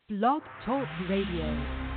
Blog Talk Radio.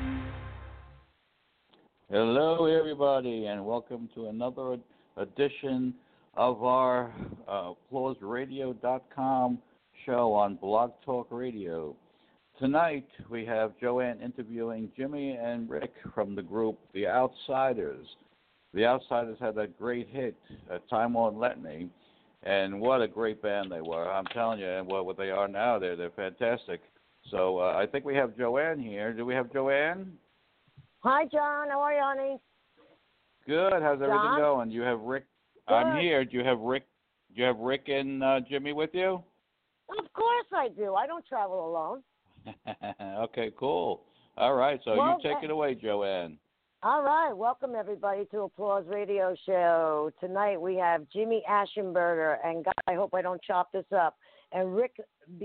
Hello, everybody, and welcome to another edition of our ApplauseRadio.com show on Blog Talk Radio. Tonight, we have Joanne interviewing Jimmy and Rick from the group The Outsiders. The Outsiders had a great hit, Time Won't Let Me, and what a great band they were. I'm telling you, and what they are now, they're fantastic. So I think we have Joanne here. Do we have Joanne? Hi, John. How are you, honey? Good. How's everything John? going? Do you have Rick? Good. I'm here. Do you have Rick? Do you have Rick and Jimmy with you? Of course I do. I don't travel alone. Okay, cool. All right. So Well, you take it away, Joanne. All right. Welcome, everybody, to Applause Radio Show. Tonight we have Jimmy Aschenberger, and God, I hope I don't chop this up, and Rick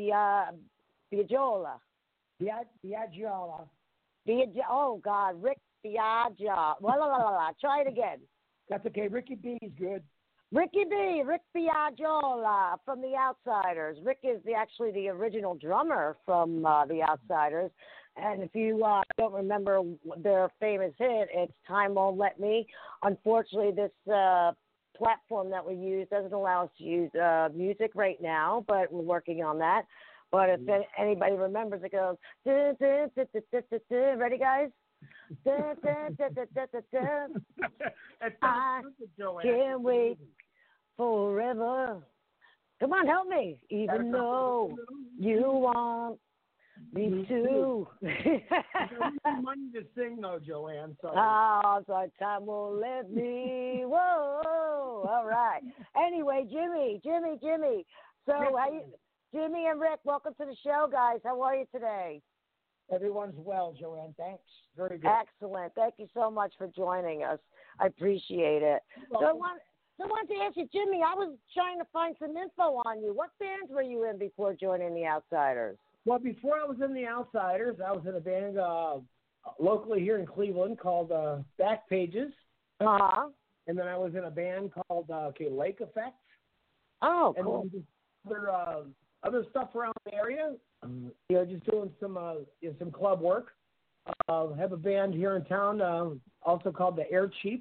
Biagiola. Biagiola. Oh, God. Rick Biagiola. Try it again. That's okay. Ricky B is good. Rick Biagiola from The Outsiders. Rick is actually the original drummer from The Outsiders. And if you don't remember their famous hit, it's Time Won't Let Me. Unfortunately, this platform that we use doesn't allow us to use music right now, but we're working on that. But if anybody remembers, it goes, dun, dun, dun, dun, dun, dun, dun. Ready, guys? Dun, dun, dun, dun, dun, dun, dun. I can't wait forever. Come on, help me. Even though you want me to. Money to sing, though, Joanne. Sorry. Oh, so time won't let me. Whoa. All right. Anyway, Jimmy. So, Jimmy and Rick, welcome to the show, guys. How are you today? Everyone's well, Joanne. Thanks. Very good. Excellent. Thank you so much for joining us. I appreciate it. So I wanted to ask you, Jimmy, I was trying to find some info on you. What bands were you in before joining The Outsiders? Well, before I was in The Outsiders, I was in a band locally here in Cleveland called Back Pages. Uh-huh. And then I was in a band called Lake Effect. Oh, and cool. And other stuff around the area. Just doing some club work. Have a band here in town also called the Air Chiefs.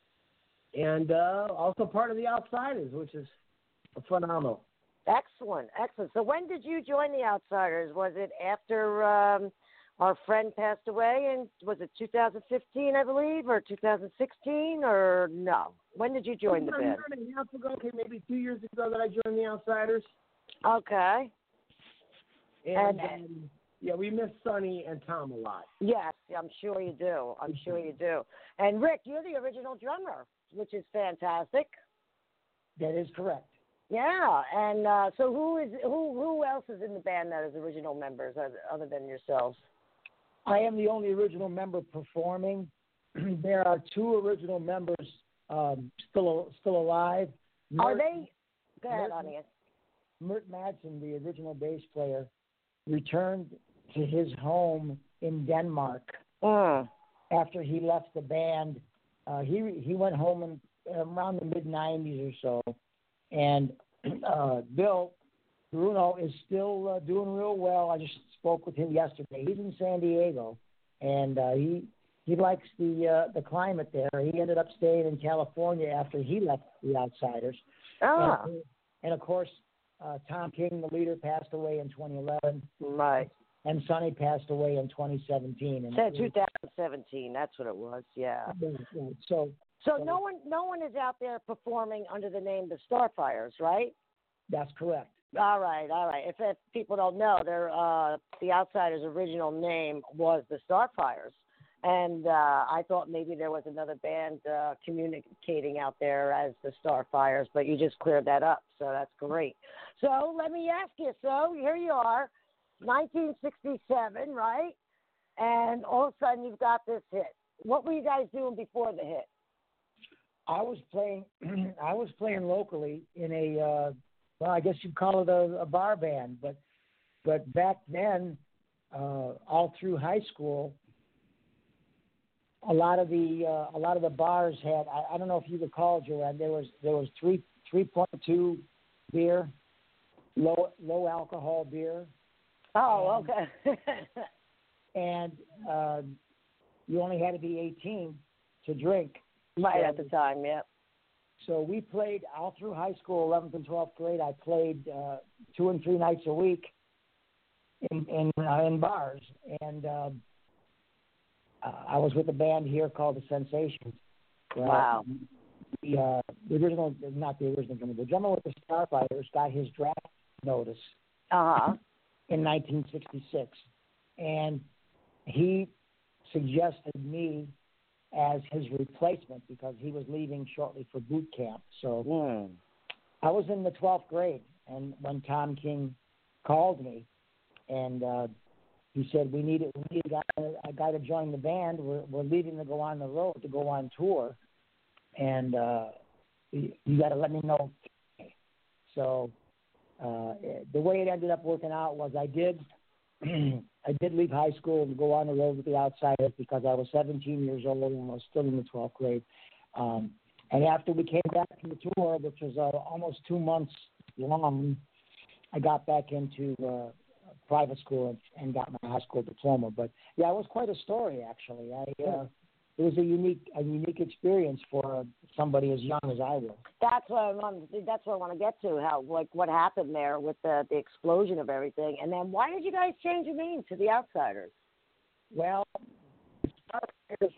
And also part of The Outsiders, which is phenomenal. Excellent. So when did you join The Outsiders? Was it after our friend passed away? And was it 2015, I believe, or 2016, or no? When did you join the band? A year and a half ago, okay, maybe 2 years ago that I joined The Outsiders. Okay. And we miss Sonny and Tom a lot. Yes, I'm sure you do. And Rick, you're the original drummer, which is fantastic. That is correct. Yeah, and so who else is in the band that is original members other than yourselves? I am the only original member performing. There are two original members still alive. Are they? Go ahead, honey. Mert Madsen, the original bass player, returned to his home in Denmark after he left the band. He went home around the mid-'90s or so. And Bill Bruno is still doing real well. I just spoke with him yesterday. He's in San Diego, and he likes the climate there. He ended up staying in California after he left The Outsiders. And of course, Tom King, the leader, passed away in 2011. Right. And Sonny passed away in 2017. And 2017, that's what it was. Yeah. So no one is out there performing under the name The Starfires, right? That's correct. All right. If people don't know, The Outsiders' original name was The Starfires, and I thought maybe there was another band communicating out there as The Starfires, but you just cleared that up, so that's great. So let me ask you. So here you are, 1967, right? And all of a sudden you've got this hit. What were you guys doing before the hit? I was playing locally in a I guess you'd call it a bar band, but back then, all through high school, a lot of the bars had, I don't know if you recall, Joanne, there was 3.2 beer, low alcohol beer. Oh, okay. and you only had to be 18 to drink. Right at the time, yeah. So we played all through high school, 11th and 12th grade. I played 2 and 3 nights a week in bars, and I was with a band here called the Sensations. Wow. The drummer with the Starfighters got his draft notice in 1966, and he suggested me as his replacement because he was leaving shortly for boot camp. So I was in the 12th grade, and when Tom King called me, and he said, "We need a guy to join the band. We're leaving to go on the road, to go on tour, and you got to let me know." So the way it ended up working out was I did leave high school and go on the road with the Outsiders because I was 17 years old and I was still in the 12th grade. And after we came back from the tour, which was almost 2 months long, I got back into private school and got my high school diploma. But yeah, it was quite a story actually. It was a unique experience for somebody as young as I was. That's what I want to get to. How what happened there with the explosion of everything, and then why did you guys change your name to the Outsiders? Well, it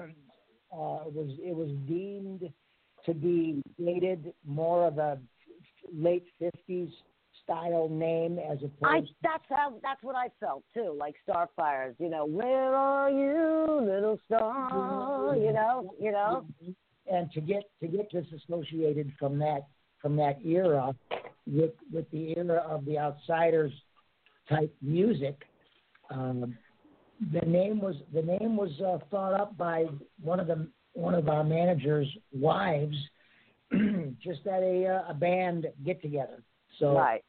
was deemed to be dated, more of a late 50s style name as opposed. That's what I felt too, like Starfires. Where are you, little star? You know. And to get disassociated from that era with the era of the Outsiders type music, the name was thought up by one of our manager's wives, just at a band get together. So. Right.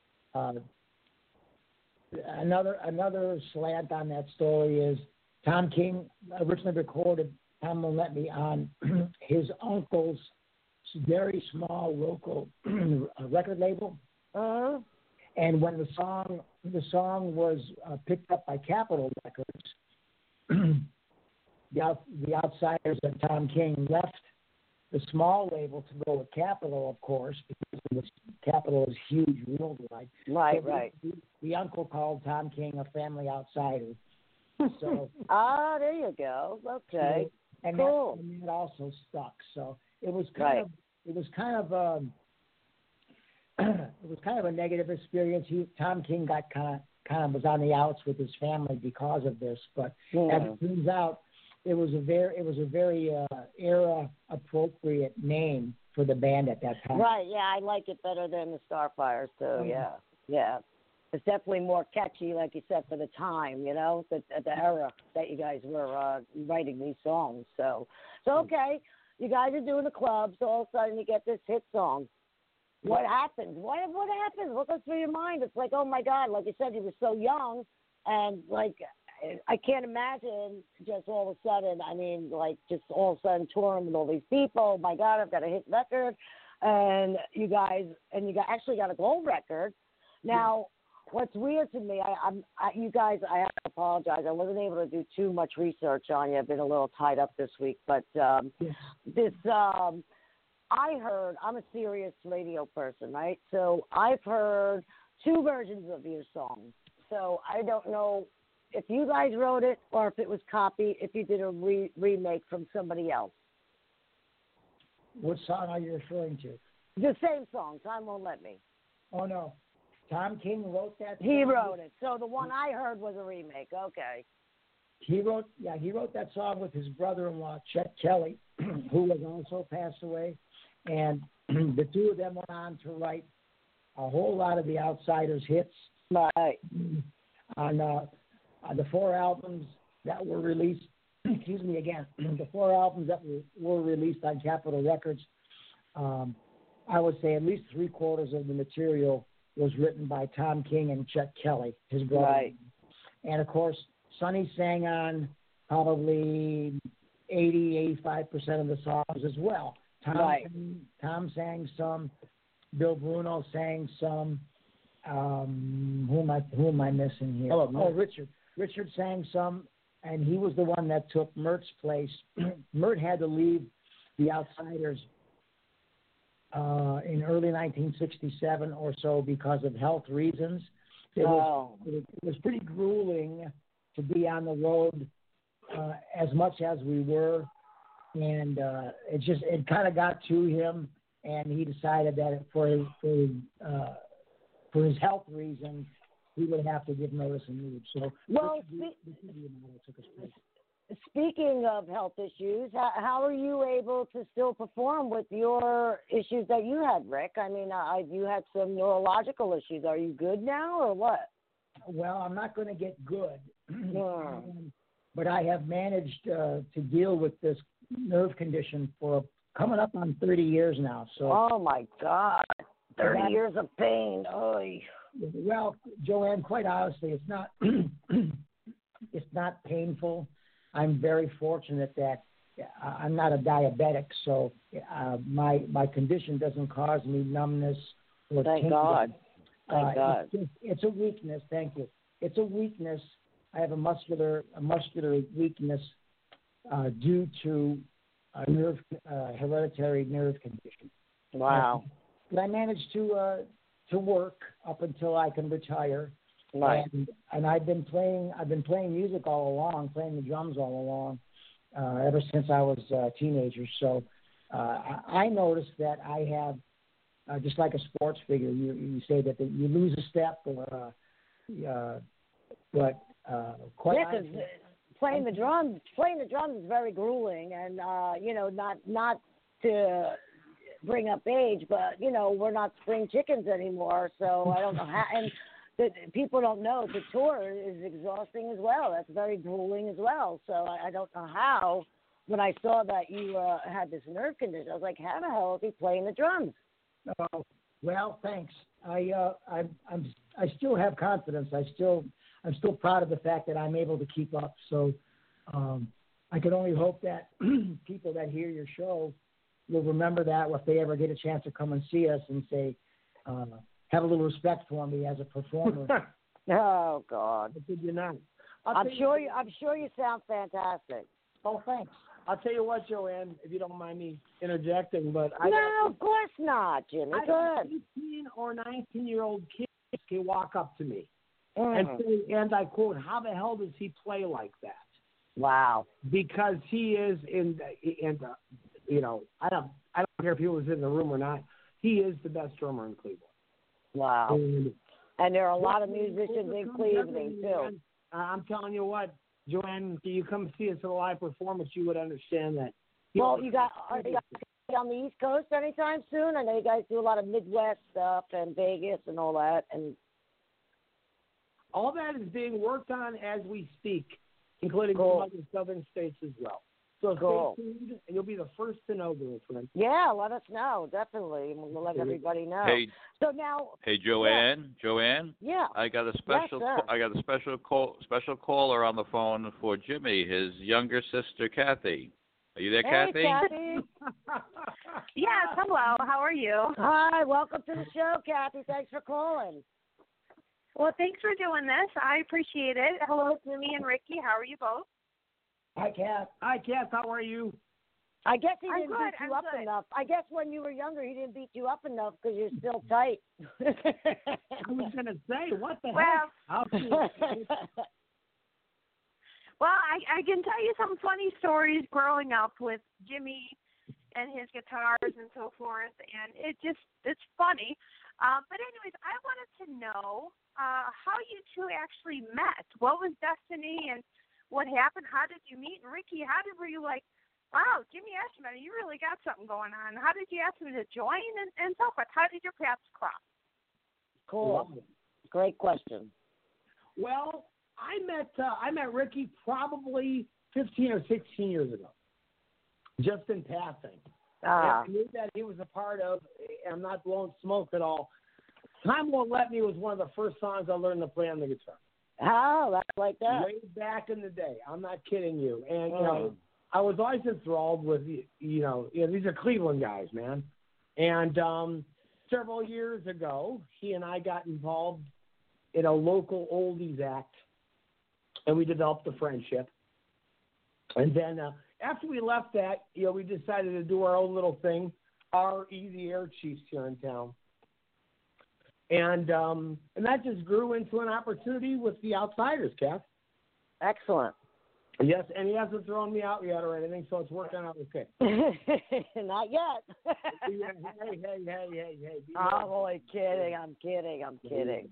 Another slant on that story is Tom King originally recorded Tom Won't Let Me on his uncle's very small local record label. And when the song was picked up by Capitol Records, the Outsiders and Tom King left the small label to go with Capitol, of course, because Capitol is huge worldwide. Right, so right. The uncle called Tom King a family outsider. So there you go. Okay. And cool. That also stuck. So it was kind of a negative experience. Tom King got kind of was on the outs with his family because of this, but as it turns out, it was a very era appropriate name for the band at that time. Right. Yeah, I like it better than the Starfires too. Yeah. It's definitely more catchy, like you said, for the time. The era that you guys were writing these songs. So okay, you guys are doing the club. So all of a sudden you get this hit song. What happened? What happened? What goes through your mind? It's like, oh my God! Like you said, you were so young, and like. I can't imagine just all of a sudden, just all of a sudden touring with all these people. My God, I've got a hit record. And you actually got a gold record. Now, what's weird to me, I have to apologize. I wasn't able to do too much research on you. I've been a little tied up this week. But I heard, I'm a serious radio person, right? So I've heard 2 versions of your song. So I don't know if you guys wrote it or if it was copied, if you did a remake from somebody else. What song are you referring to? The same song, Time Won't Let Me. Oh, no. Tom King wrote that song? He wrote it. So the one I heard was a remake. Okay. He wrote that song with his brother-in-law, Chet Kelly, who has also passed away. And the two of them went on to write a whole lot of the Outsiders hits. Right. On the 4 albums that were released, the 4 albums that were released on Capitol Records, I would say at least 3/4 of the material was written by Tom King and Chet Kelly, his brother. Right. And of course, Sonny sang on probably 80-85% of the songs as well. Tom sang some, Bill Bruno sang some. Who am I missing here? Richard. Richard sang some, and he was the one that took Mert's place. Mert had to leave the Outsiders in early 1967 or so because of health reasons. It was pretty grueling to be on the road as much as we were, and it kind of got to him, and he decided that for his health reasons, he would have to give notice and leave. So, speaking of health issues, how are you able to still perform with your issues that you had, Rick? I mean, you had some neurological issues. Are you good now or what? Well, I'm not going to get good, but I have managed to deal with this nerve condition for coming up on 30 years now. So. Oh, my God. 30 years of pain. Oy. Well, Joanne, quite honestly, it's not it's not painful. I'm very fortunate that I'm not a diabetic, so my condition doesn't cause me numbness or Thank God. Thank God. It's a weakness. Thank you. It's a weakness. I have a muscular weakness due to a hereditary nerve condition. Wow. But I managed to work up until I can retire. Right. And I've been playing music all along, playing the drums all along, ever since I was a teenager. So I noticed that I have, just like a sports figure, you say that you lose a step, or quite honestly, playing the drums is very grueling, and not to bring up age, but we're not spring chickens anymore, so I don't know how. And people don't know the tour is exhausting as well. That's very grueling as well. So I don't know how. When I saw that you had this nerve condition, I was like, how the hell is he playing the drums? Oh, well, thanks. I still have confidence. I'm still proud of the fact that I'm able to keep up. So I can only hope that people that hear your show will remember that if they ever get a chance to come and see us, and say, have a little respect for me as a performer. Oh God! Did you not? I'm sure you sound fantastic. Oh, thanks. I'll tell you what, Joanne, if you don't mind me interjecting, but of course not, Jimmy. Go ahead. 18 or 19-year-old kids can walk up to me and say, and I quote, "How the hell does he play like that?" Wow. Because he is I don't care if he was in the room or not. He is the best drummer in Cleveland. Wow. And there are a lot of musicians in Cleveland too. I'm telling you what, Joanne, if you come see us at a live performance, you would understand that. Well, are you guys on the East Coast anytime soon? I know you guys do a lot of Midwest stuff and Vegas and all that. And all that is being worked on as we speak, including some other southern states as well. So stay tuned, and you'll be the first to know, girlfriend. Yeah, let us know, definitely. We'll let everybody know. Hey, so now, Joanne. Joanne. Yeah. I got a special caller on the phone for Jimmy, his younger sister, Kathy. Are you there, Kathy? Kathy? Yes. Hello. How are you? Hi. Welcome to the show, Kathy. Thanks for calling. Well, thanks for doing this. I appreciate it. Hello, Jimmy and Ricky. How are you both? Hi, Kath. Hi, Kath. How are you? I guess he didn't beat you up enough. I guess when you were younger, he didn't beat you up enough because you're still tight. I was going to say, what the heck? Well, I can tell you some funny stories growing up with Jimmy and his guitars and so forth, and it's funny. But anyways, I wanted to know how you two actually met. What was destiny and what happened? How did you meet? And Ricky, were you like, wow, Jimmy Ashman, you really got something going on? How did you ask him to join and so forth? How did your paths cross? Cool. Great question. Well, I met Ricky probably 15 or 16 years ago, just in passing. I knew that he was a part of, and I'm not blowing smoke at all, Time Won't Let Me was one of the first songs I learned to play on the guitar. Oh, that's like that. Way back in the day. I'm not kidding you. And, I was always enthralled with, these are Cleveland guys, man. And several years ago, he and I got involved in a local oldies act, and we developed a friendship. And then after we left that, we decided to do our own little thing, our Easy Air Chiefs here in town. And that just grew into an opportunity with the Outsiders, Kath. Excellent. Yes, and he hasn't thrown me out yet or anything, so it's working out okay. Not yet. Hey. I'm only kidding. I'm kidding.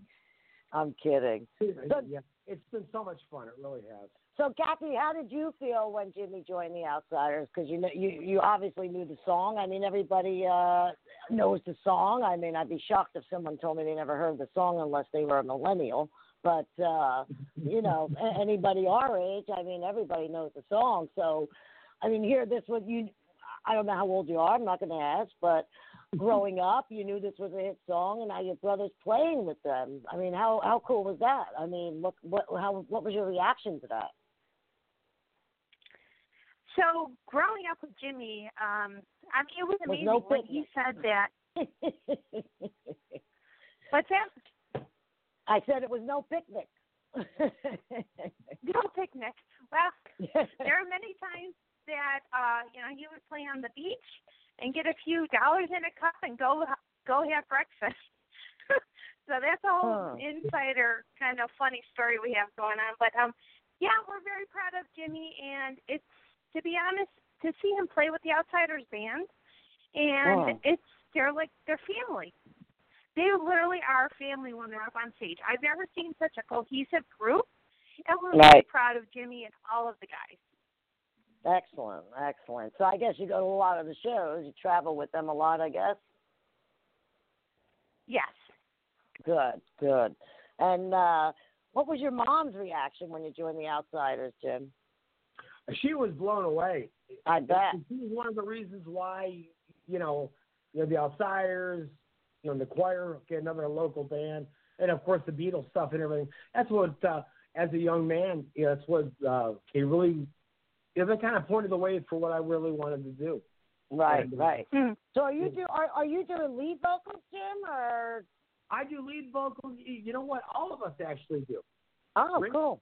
Yeah, it's been so much fun. It really has. So, Kathy, how did you feel when Jimmy joined the Outsiders? Because you obviously knew the song. I mean, everybody knows the song. I mean, I'd be shocked if someone told me they never heard the song unless they were a millennial. But, anybody our age, I mean, everybody knows the song. So, I mean, I don't know how old you are. I'm not going to ask. But growing up, you knew this was a hit song, and now your brother's playing with them. I mean, how cool was that? I mean, what was your reaction to that? So growing up with Jimmy, I mean, it was amazing when he said that. What's that? I said it was no picnic. No picnic. Well, there are many times that he would play on the beach and get a few dollars in a cup and go have breakfast. So that's a whole insider kind of funny story we have going on. But we're very proud of Jimmy, and it's, to be honest, to see him play with the Outsiders band, and they're family. They literally are family when they're up on stage. I've never seen such a cohesive group, and we're really proud of Jimmy and all of the guys. Excellent. So I guess you go to a lot of the shows. You travel with them a lot, I guess? Yes. Good. And what was your mom's reaction when you joined the Outsiders, Jim? She was blown away. I bet. She was one of the reasons why, the Outsiders, the choir, another local band, and of course the Beatles stuff and everything. That's what, as a young man, that's what it really, that kind of pointed the way for what I really wanted to do. Right. So are you doing lead vocals, Jim, or? I do lead vocals. You know what? All of us actually do. Oh, cool.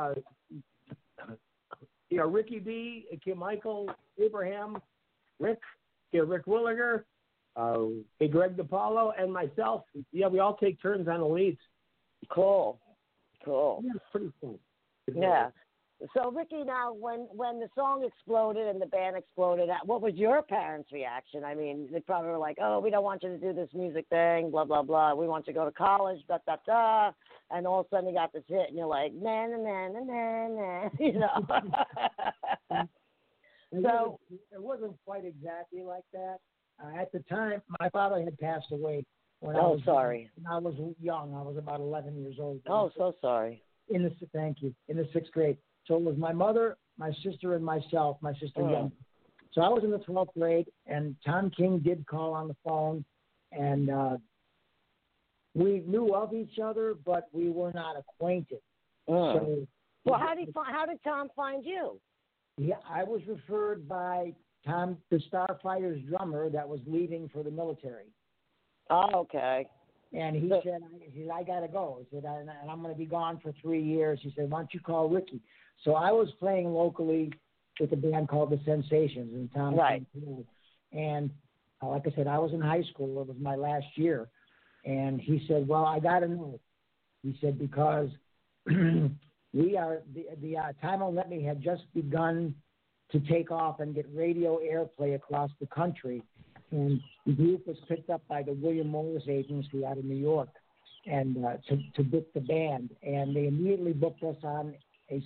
Ricky B, Kim Michael, Abraham, Rick Williger, Greg DiPaolo, and myself. Yeah, we all take turns on the leads. Cool. Yeah, it's pretty cool. Yeah. So, Ricky, now, when the song exploded and the band exploded, what was your parents' reaction? I mean, they probably were like, oh, we don't want you to do this music thing, blah, blah, blah. We want you to go to college, da, da, da. And all of a sudden you got this hit, and you're like, na, na, na, na, na, na, So it wasn't quite exactly like that. At the time, my father had passed away when I was sorry. When I was young. I was about 11 years old. Oh, so sorry. Thank you. In the 6th grade. So it was my mother, my sister, and myself, my sister young. So I was in the 12th grade, and Tom King did call on the phone, and we knew of each other, but we were not acquainted. So, well, how did Tom find you? Yeah, I was referred by Tom, the Starfighters drummer that was leaving for the military. Oh, okay. And he said, I got to go. He said, and I'm going to be gone for 3 years. He said, why don't you call Ricky? So I was playing locally with a band called The Sensations in Tom. Right. And like I said, I was in high school. It was my last year. And he said, well, I got to know. He said, because we are, the Time Won't Let Me had just begun to take off and get radio airplay across the country. And the group was picked up by the William Morris Agency out of New York and to book the band. And they immediately booked us on a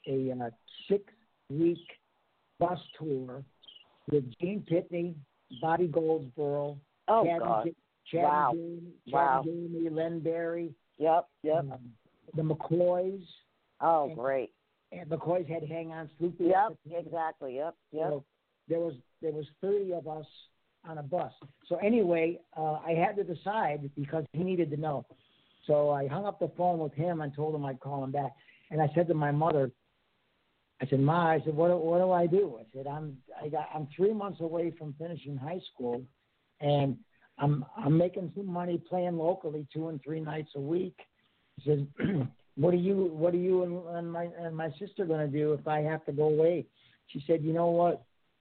6-week bus tour with Gene Pitney, Bobby Goldsboro, Chad Jeremy, Len Berry. Yep. The McCoys. Oh, great. And McCoys had Hang On Sloopy. Yep, exactly. Yep. So there was 30 of us on a bus. So anyway, I had to decide because he needed to know. So I hung up the phone with him and told him I'd call him back. And I said to my mother, I said, Ma, I said, what do I do? I said, I'm 3 months away from finishing high school, and I'm making some money playing locally 2 and 3 nights a week. He says, what are you and my sister going to do if I have to go away? She said, you know what?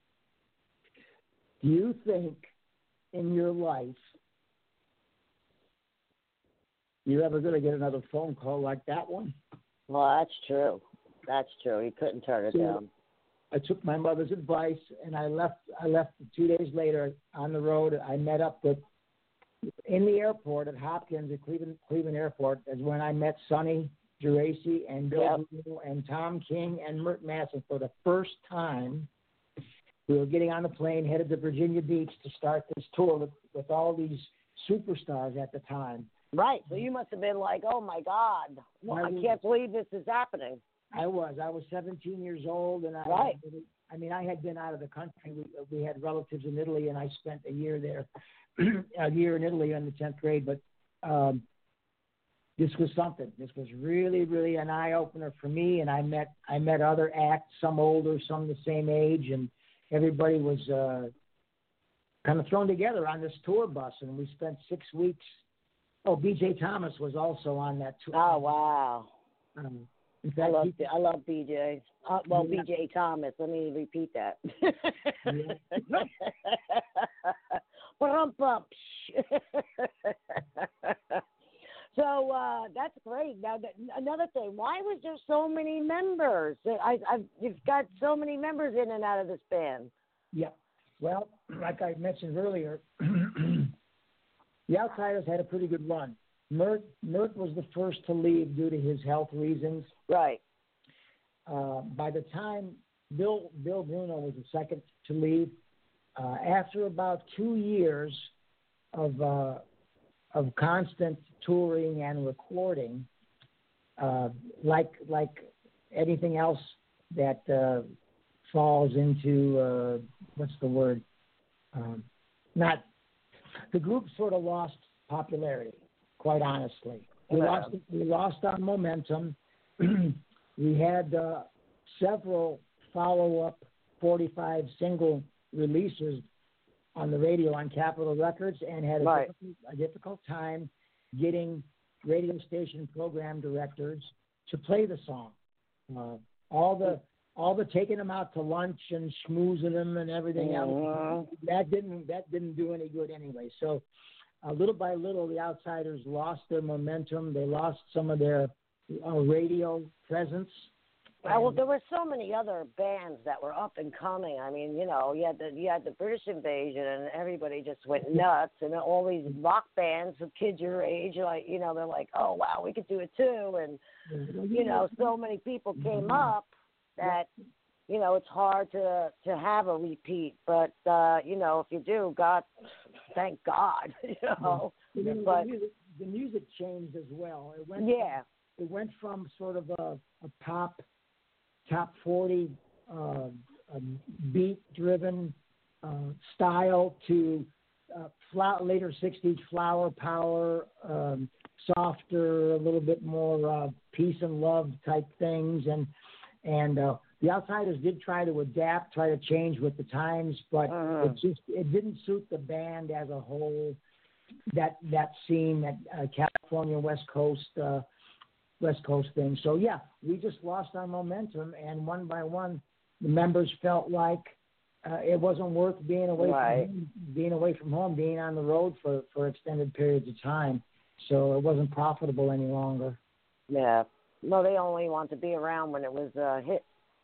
Do you think in your life you're ever going to get another phone call like that one? Well, that's true. That's true. He couldn't turn it down. I took my mother's advice, and I left 2 days later on the road. I met up in the airport at Hopkins at Cleveland Airport is when I met Sonny Geraci and Bill Bruno and Tom King and Mert Masson for the first time. We were getting on the plane, headed to Virginia Beach to start this tour with all these superstars at the time. Right. So you must have been like, oh, my God. Well, I can't believe this is happening. I was 17 years old, and I had been out of the country. We had relatives in Italy, and I spent a year there, a year in Italy in the 10th grade. But this was something. This was really, really an eye opener for me. And I met other acts, some older, some the same age, and everybody was kind of thrown together on this tour bus. And we spent 6 weeks. Oh, B.J. Thomas was also on that tour. Oh, wow. In fact, I love BJ. BJ Thomas. Let me repeat that. So that's great. Now, another thing, why was there so many members? You've got so many members in and out of this band. Yeah. Well, like I mentioned earlier, the Outsiders had a pretty good run. Mert was the first to leave due to his health reasons. Right. By the time Bill Bruno was the second to leave, after about 2 years of constant touring and recording, like anything else that falls into what's the word? The group sort of lost popularity. Quite honestly, we lost our momentum. We had several follow-up 45 single releases on the radio on Capitol Records, and had a difficult time getting radio station program directors to play the song. All the taking them out to lunch and schmoozing them and everything else, that didn't do any good anyway. So. Little by little, the Outsiders lost their momentum. They lost some of their radio presence. Well, there were so many other bands that were up and coming. I mean, you had the British Invasion, and everybody just went nuts. And all these rock bands with kids your age, they're like, oh wow, we could do it too. And so many people came up that. It's hard to have a repeat, but if you do, God, thank God, But the music changed as well. It went from sort of a pop, top 40, beat-driven style to later 60s flower power, softer, a little bit more peace and love type things, and the Outsiders did try to adapt, try to change with the times, but it didn't suit the band as a whole. That scene, that California West Coast thing. So yeah, we just lost our momentum, and one by one, the members felt like it wasn't worth being away from home, being on the road for extended periods of time. So it wasn't profitable any longer. Yeah. No, they only want to be around when it was a hit.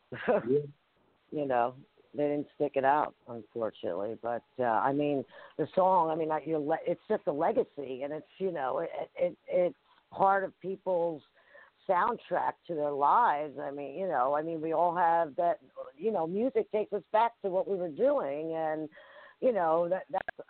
They didn't stick it out, unfortunately. But the song. It's just a legacy, and it's it's part of people's soundtrack to their lives. We all have that. Music takes us back to what we were doing, and that's.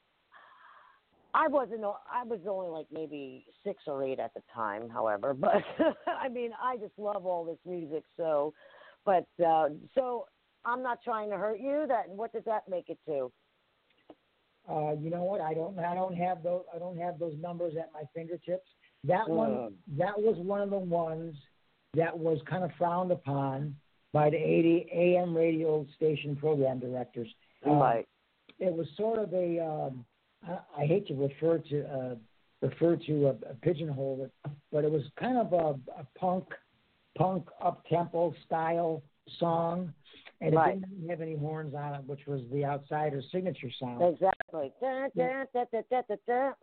I was only like maybe 6 or 8 at the time, however. But I just love all this music, so. But so I'm not trying to hurt you. What does that make it to? You know what? I don't have those numbers at my fingertips. That one was one of the ones that was kind of frowned upon by the AM radio station program directors. Right. It was sort of I hate to refer to a pigeonhole it, but it was kind of a punk up-tempo style song, And right. it didn't have any horns on it, which was the Outsiders' signature sound. Exactly. Da, da, da, da, da, da,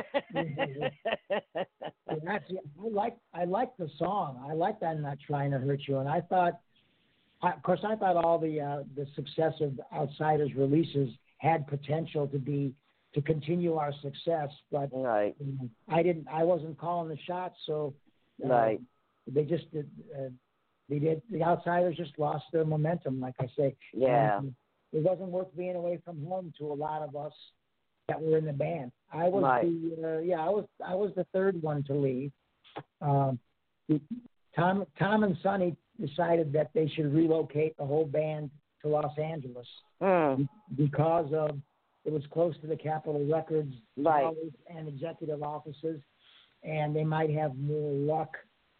I like the song. I like "I'm Not Trying to Hurt You," and I thought, of course, all the successive Outsiders releases had potential to continue our success, but right. I wasn't calling the shots, so right. They just did. The Outsiders just lost their momentum, like I say. Yeah. And it wasn't worth being away from home to a lot of us that were in the band. I was right. I was the third one to leave. Tom and Sonny decided that they should relocate the whole band to Los Angeles because of it was close to the Capitol Records right. and executive offices, and they might have more luck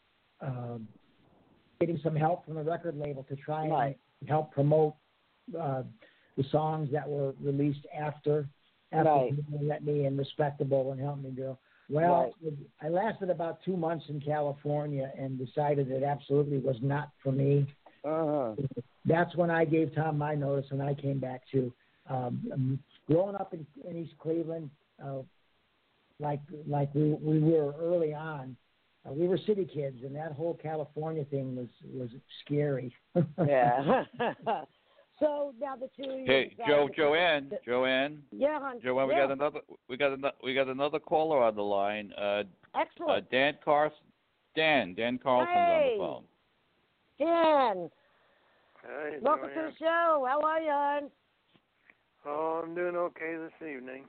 getting some help from the record label to try right. and help promote the songs that were released after right. Let Me and Respectable and Help Me Girl. Well, right. I lasted about 2 months in California and decided it absolutely was not for me. That's when I gave Tom my notice and I came back too. Growing up in East Cleveland, like we were early on, we were city kids, and that whole California thing was scary. Yeah. So now the two of you. Hey, Joanne. Yeah, hon. Joanne, we got another caller on the line. Excellent. Dan Carlson's on the phone. Dan. Hey, Welcome to the show. How are you, hon? Oh, I'm doing okay this evening.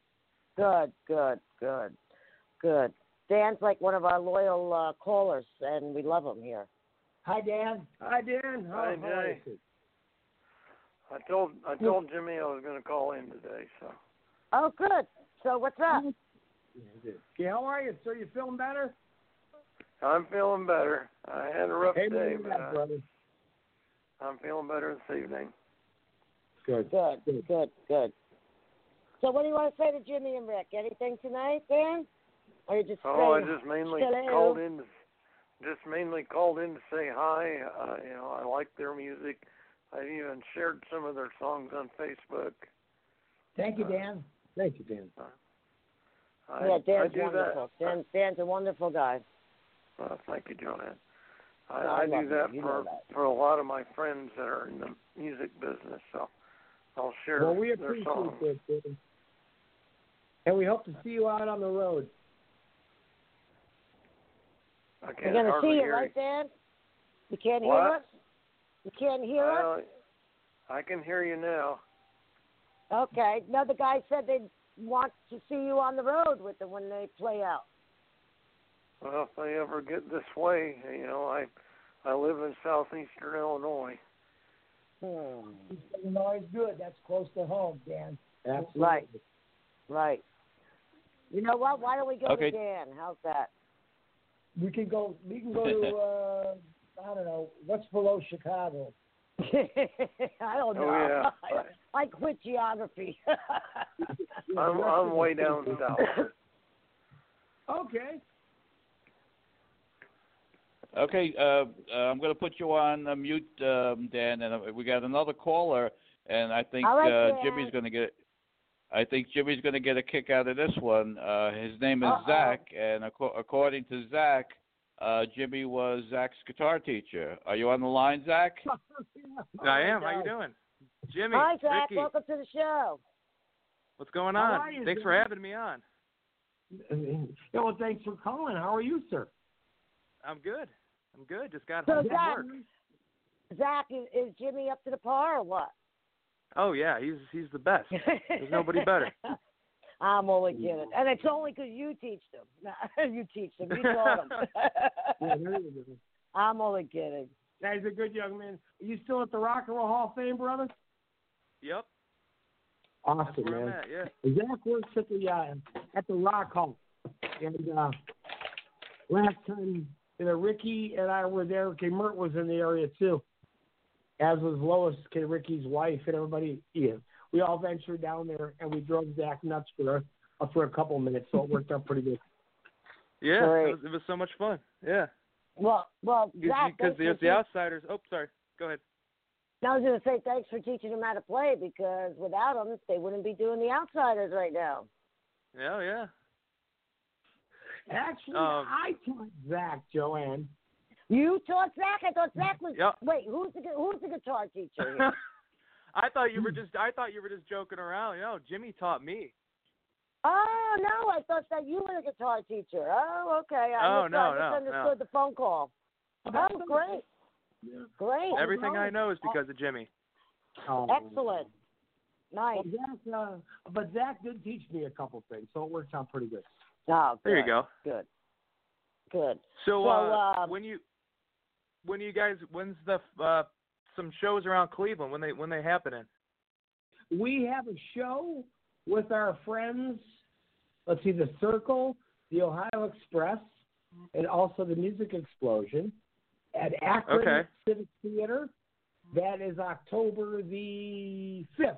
Good. Dan's like one of our loyal callers, and we love him here. Hi, Dan. Hi, Dan. Hi, Jay. I told Jimmy I was going to call in today, so. Oh, good. So what's up? Okay, how are you? So you feeling better? I'm feeling better. I had a rough day, but brother. I'm feeling better this evening. Good. So what do you want to say to Jimmy and Rick? Anything tonight, Dan? Or you just I just mainly called in to say hi. I like their music. I even shared some of their songs on Facebook. Thank you, Dan. Thank you, Dan. Dan's wonderful. Dan's a wonderful guy. Thank you, Joanne. I do that for a lot of my friends that are in the music business, so I'll share their songs. Well, we appreciate it, and we hope to see you out on the road. We're going to see you, right, Dan? You can't hear us? You can't hear us? I can hear you now. Okay. No, the guy said they'd want to see you on the road with them when they play out. Well, if they ever get this way, I live in southeastern Illinois. Illinois is good. That's close to home, Dan. Absolutely. Right. You know what? Why don't we go to Dan? How's that? We can go to I don't know, what's below Chicago? I don't know. Oh, yeah. I quit geography. I'm way down south. Okay. Okay, I'm going to put you on mute, Dan, and we got another caller, and I think Jimmy's going to get. I think Jimmy's going to get a kick out of this one. His name is Zach, and according to Zach, Jimmy was Zach's guitar teacher. Are you on the line, Zach? I am. How you doing, Jimmy? Hi, Zach. Ricky. Welcome to the show. What's going on? Thanks for having me on. Yeah, well, thanks for calling. How are you, sir? I'm good. Just got home from work. Zach, is Jimmy up to the par or what? Oh yeah, he's the best. There's nobody better. I'm only kidding, and it's only because you teach them. You teach them. You taught them. I'm only kidding. He's a good young man. Are you still at the Rock and Roll Hall of Fame, brother? Yep. Awesome, That's where man. I'm at, yeah. Zach works at the Rock Hall, and last time Ricky and I were there. Okay, Mert was in the area too, as was Lois, Ricky's wife, and everybody. Yeah, we all ventured down there, and we drove Zach nuts for a couple minutes, so it worked out pretty good. Yeah, it was so much fun. Yeah. Well, Zach, because there's the Outsiders. Oh, sorry. Go ahead. I was going to say thanks for teaching them how to play, because without them, they wouldn't be doing the Outsiders right now. Yeah, yeah. Actually, I taught Zach, Joanne. You taught Zach? I thought Zach was. Yep. Wait, who's the guitar teacher here? I thought you were just joking around. Jimmy taught me. Oh no, I thought that you were the guitar teacher. Oh, okay. I misunderstood the phone call. Oh, great. Yeah. Great. Everything I know is because of Jimmy. Oh, excellent. Nice. But Zach did teach me a couple things, so it worked out pretty good. Oh, good. There you go. Good. So when's the some shows around Cleveland? When they happening? We have a show with our friends. Let's see, the Circle, the Ohio Express, and also the Music Explosion at Akron Civic Theater. That is October the 5th.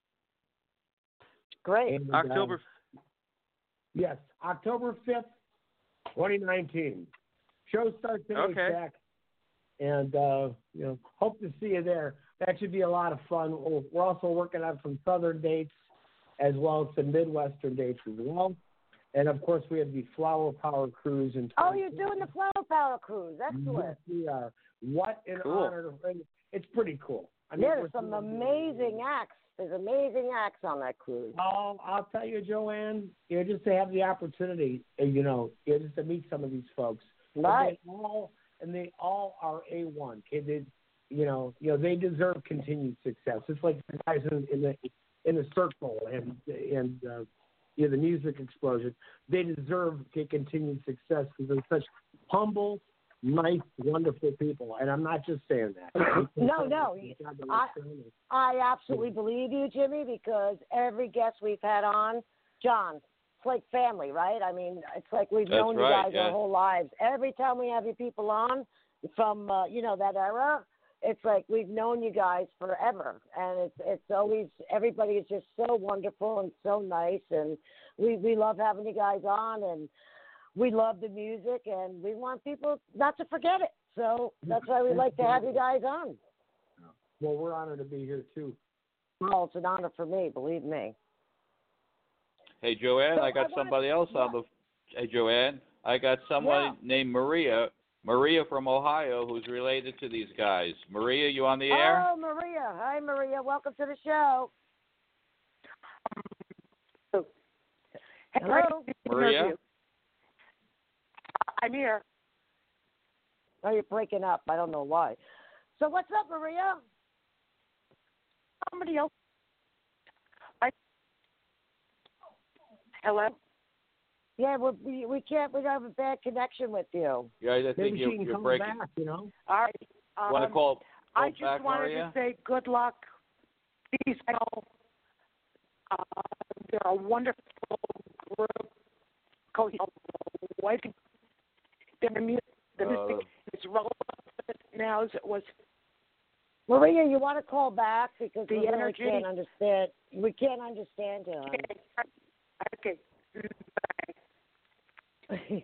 Great. And, October. Yes, October 5th, 2019. Show starts today, Zach. And, hope to see you there. That should be a lot of fun. We're also working on some Southern dates as well as some Midwestern dates as well. And, of course, we have the Flower Power Cruise. Oh, you're doing the Flower Power Cruise. Excellent. Yes, we are. What an honor. It's pretty cool. There's some amazing acts. There's amazing acts on that cruise. Oh, I'll tell you, Joanne, just to have the opportunity, just to meet some of these folks. Right. They all are A1. Okay? They deserve continued success. It's like the guys in the Circle and the Music Explosion. They deserve continued success because they're such humble, nice, wonderful people. And I'm not just saying that. No. I absolutely believe you, Jimmy, because every guest we've had on, John, it's like family, right? I mean, it's like we've known you guys our whole lives. Every time we have you people on from, that era, it's like we've known you guys forever. And it's always, everybody is just so wonderful and so nice. And we love having you guys on, and we love the music, and we want people not to forget it. So that's why we like to have you guys on. Well, we're honored to be here, too. Oh, it's an honor for me, believe me. Hey, Joanne, I got somebody else on the... Hey, Joanne, I got someone named Maria from Ohio, who's related to these guys. Maria, you on the air? Oh, Maria. Hi, Maria. Welcome to the show. Hello. Maria? I'm here. Oh, you're breaking up. I don't know why. So what's up, Maria? Somebody else. Hello? Yeah, we can't. We have a bad connection with you. Yeah, I think Maybe you're breaking. Back, All right. Want to call I back, just wanted Maria? to say good luck. These people, they're a wonderful group. Their music is relevant now as it was. Maria, you want to call back because the we energy. Can't understand. We can't understand you. Okay. Okay.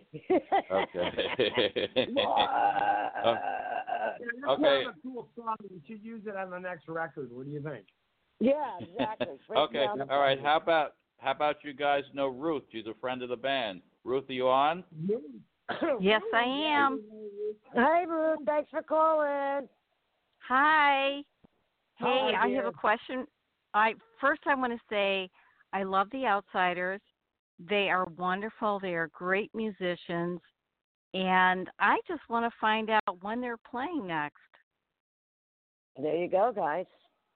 Okay. A cool song. We should use it on the next record. What do you think? Yeah, exactly. Okay. All right. How about you guys know Ruth? She's a friend of the band. Ruth, are you on? Yes, I am. Hey, Ruth. Thanks for calling. Hi. Hey, Hi, I have a question. First I want to say I love the Outsiders. They are wonderful. They are great musicians. And I just want to find out when they're playing next. There you go, guys.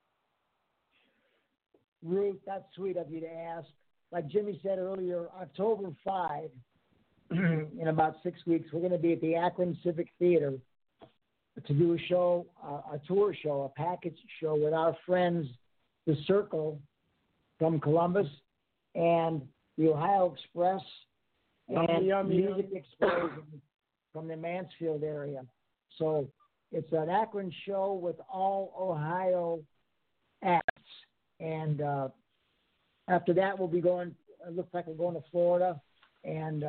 Ruth, that's sweet of you to ask. Like Jimmy said earlier, October 5, in about 6 weeks, we're going to be at the Akron Civic Theater to do a show, a tour show, a package show with our friends, The Circle from Columbus and the Ohio Express and Music Explosion from the Mansfield area. So it's an Akron show with all Ohio acts. And after that, we'll be going, it looks like we're going to Florida. And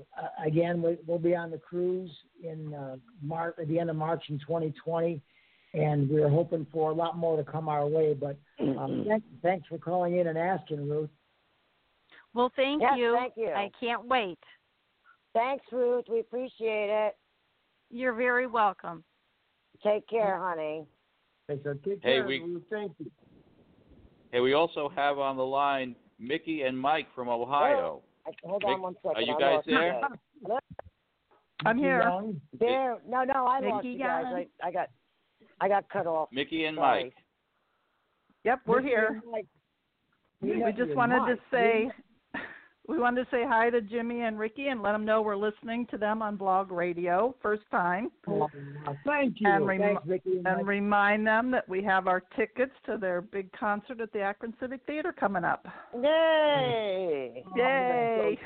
again, we'll be on the cruise in March, at the end of March in 2020. and we're hoping for a lot more to come our way. But thanks for calling in and asking, Ruth. Well, thank you. Thank you. I can't wait. Thanks, Ruth. We appreciate it. You're very welcome. Take care, honey. Take care, Ruth. Thank you. Hey, we also have on the line Mickey and Mike from Ohio. Hold on one second. Are you guys there? I'm here. There. No, I Mickey lost you guys. I got cut off. Mickey and Sorry. Mike. Yep, we're here. We just wanted to say hi to Jimmy and Ricky and let them know we're listening to them on Blog Radio, first time. Thank you. And, Thanks, Ricky and remind them that we have our tickets to their big concert at the Akron Civic Theater coming up. Yay! Yay!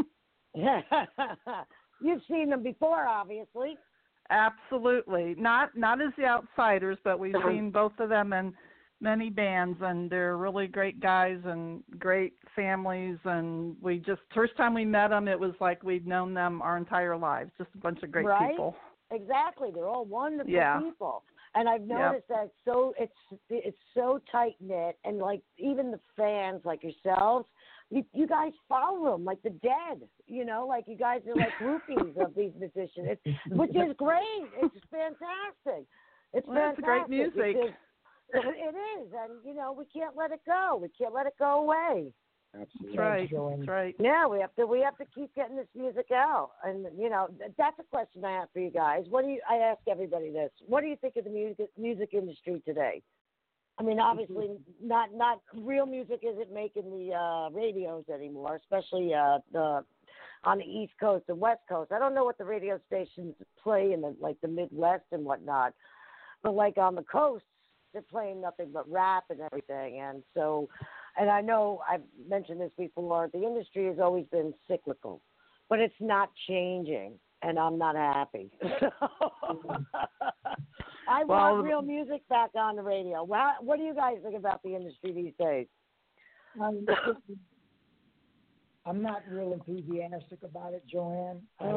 You've seen them before, obviously. Absolutely. Not as the Outsiders, but we've seen both of them in many bands, and they're really great guys and great families. And first time we met them, it was like we'd known them our entire lives. Just a bunch of great people. Exactly. They're all wonderful people. And I've noticed that it's so tight knit, and like even the fans, like yourselves, you guys follow them like the Dead. Like you guys are like groupies of these musicians, which is great. It's fantastic. It's fantastic. It's great music. It is, and we can't let it go. We can't let it go away. Absolutely. That's right. Yeah, we have to keep getting this music out, and that's a question I have for you guys. I ask everybody this: what do you think of the music industry today? I mean, obviously, not real music isn't making the radios anymore, especially on the East Coast and West Coast. I don't know what the radio stations play in the Midwest and whatnot, but like on the coast, they're playing nothing but rap and everything. And I know I've mentioned this before, the industry has always been cyclical, but it's not changing, and I'm not happy. I want real music back on the radio. What do you guys think about the industry these days? I'm not real enthusiastic about it, Joanne.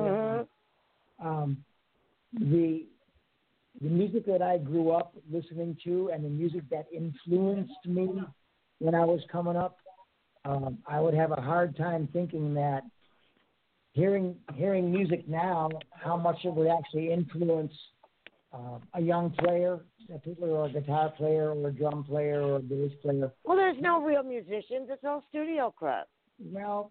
The music that I grew up listening to and the music that influenced me when I was coming up, I would have a hard time thinking that hearing music now, how much it would actually influence a young player, particularly a guitar player or a drum player or a bass player. Well, there's no real musicians. It's all studio crap. Well,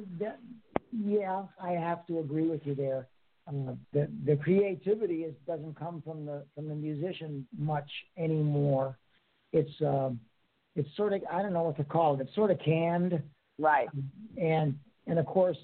I have to agree with you there. The creativity doesn't come from the musician much anymore. It's sort of, I don't know what to call it. It's sort of canned, right? And of course,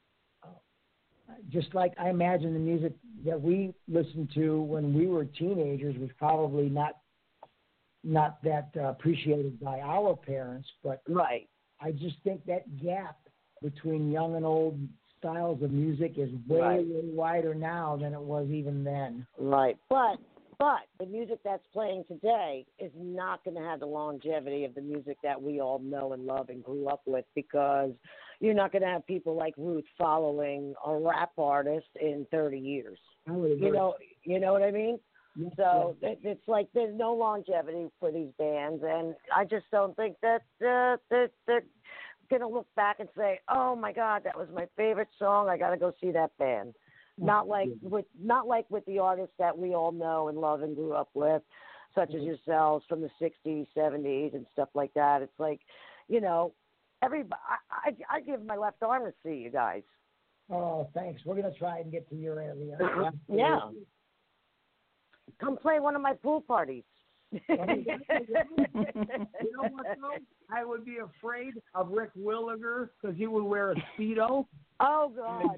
just like I imagine the music that we listened to when we were teenagers was probably not that appreciated by our parents, but right. I just think that gap between young and old styles of music is way wider now than it was even then. Right. But the music that's playing today is not going to have the longevity of the music that we all know and love and grew up with, because you're not going to have people like Ruth following a rap artist in 30 years. You know what I mean? Yes, so it's like there's no longevity for these bands, and I just don't think that they're going to look back and say, "Oh my God, that was my favorite song. I got to go see that band." Not like with the artists that we all know and love and grew up with, such as yourselves from the 60s, 70s, and stuff like that. It's like, everybody. I give my left arm to see you guys. Oh, thanks. We're gonna try and get to your area. Yeah. Come play one of my pool parties. You know what, though? I would be afraid of Rick Williger because he would wear a Speedo. Oh, God.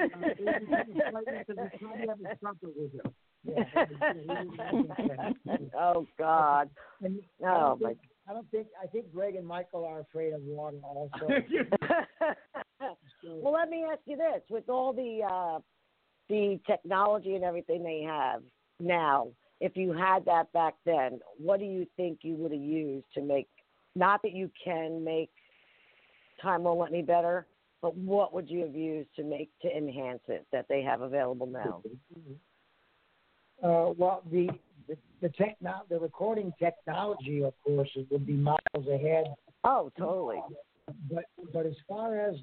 Oh, God. I think Greg and Michael are afraid of water also. Well, let me ask you this. With all the technology and everything they have now, if you had that back then, what do you think you would have used to make, not that you can make Time Won't Let Me Better, but what would you have used to enhance it that they have available now? Well, the recording technology, of course, it would be miles ahead. Oh, totally. But as far as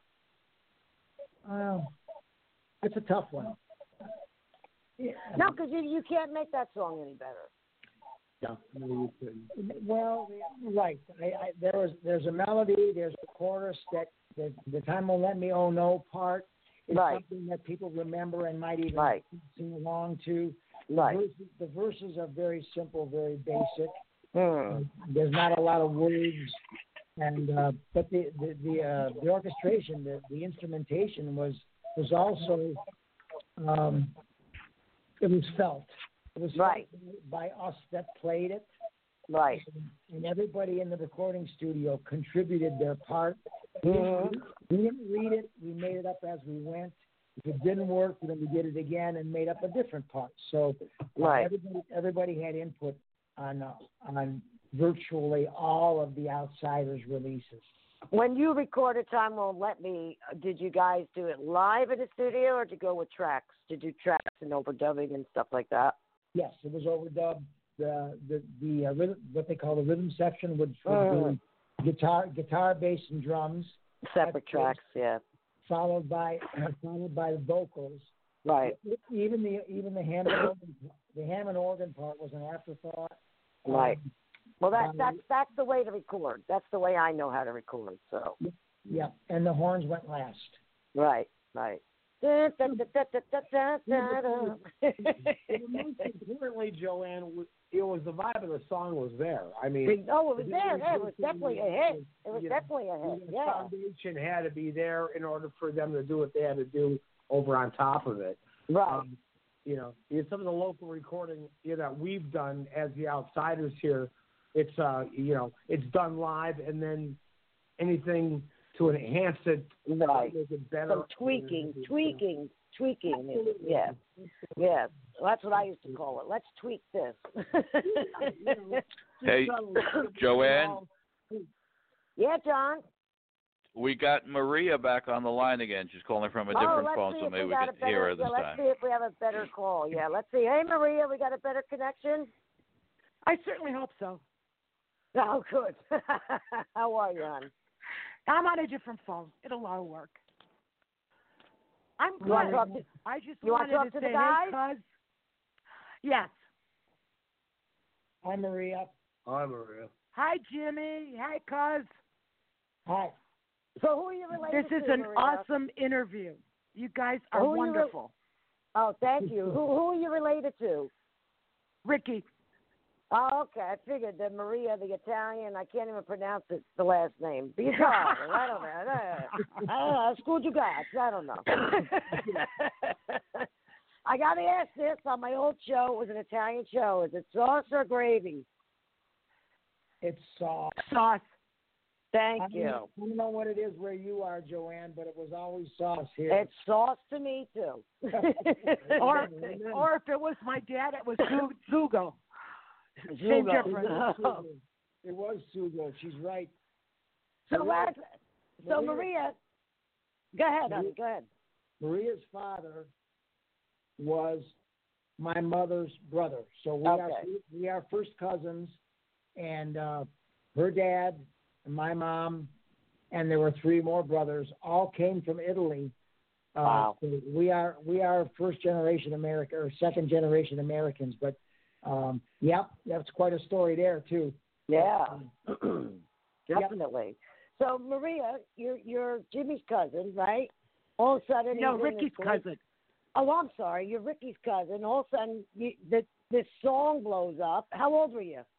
it's a tough one. No, because you can't make that song any better. No, you couldn't. Well, right. There's a melody, there's a chorus that the Time Won't Let Me Oh No part is something that people remember and might even sing along to. Right. The verses are very simple, very basic. There's not a lot of words, and but the orchestration, the instrumentation was also it was felt. It was felt by us that played it. Right. And everybody in the recording studio contributed their part. We didn't read it. We made it up as we went. If it didn't work, then we did it again and made up a different part. So everybody had input on virtually all of the Outsiders releases. When you recorded Time Won't Let Me, did you guys do it live in the studio or did you go with tracks? Did you do tracks and overdubbing and stuff like that? Yes, it was overdubbed. The rhythm, what they call the rhythm section would be guitar, bass, and drums. Separate tracks, yeah. Followed by the vocals. Right. Even the Hammond organ part was an afterthought. Right. Well, that's the way to record. That's the way I know how to record. So. Yeah, and the horns went last. Right. Most importantly, Joanne, it was the vibe of the song was there. I mean, it was there. It was definitely a hit. It was definitely a hit. The foundation had to be there in order for them to do what they had to do over on top of it. Right. Some of the local recording that we've done as the Outsiders here, it's it's done live, and then anything to enhance it, make it better. Some tweaking. Yeah. Well, that's what I used to call it. Let's tweak this. Hey, Joanne. Yeah, John. We got Maria back on the line again. She's calling from a different phone, so maybe we can hear her this time. Let's see if we have a better call. Yeah, let's see. Hey, Maria, we got a better connection? I certainly hope so. Oh, good. How are you, hon? I'm on a different phone. It'll all work. I'm good. I just wanted to say, hey, cuz. Yes. Hi, Maria. Hi, Maria. Hi, Jimmy. Hi, cuz. Hi. So who are you related to, This is an Maria? Awesome interview. You guys are wonderful. Oh, thank you. Who are you related to? Ricky. Oh, okay. I figured that Maria, the Italian, I can't even pronounce it, the last name. Bizarre. I don't know. I schooled you guys. I don't know. I got to ask this on my old show. It was an Italian show. Is it sauce or gravy? It's sauce. Sauce. Thank you. I don't know what it is where you are, Joanne, but it was always sauce here. It's sauce to me, too. or if it was my dad, it was Zugo. Same difference. It was Sugo. She's right. So Maria, go ahead, honey. Go ahead. Maria's father was my mother's brother. So we are first cousins, and her dad and my mom, and there were three more brothers, all came from Italy. Wow. So we are first generation American or second generation Americans, but that's quite a story there too. Yeah, definitely. So Maria, you're Jimmy's cousin, right? All of a sudden, Ricky's cousin. Oh, I'm sorry, you're Ricky's cousin. All of a sudden, this song blows up. How old were you?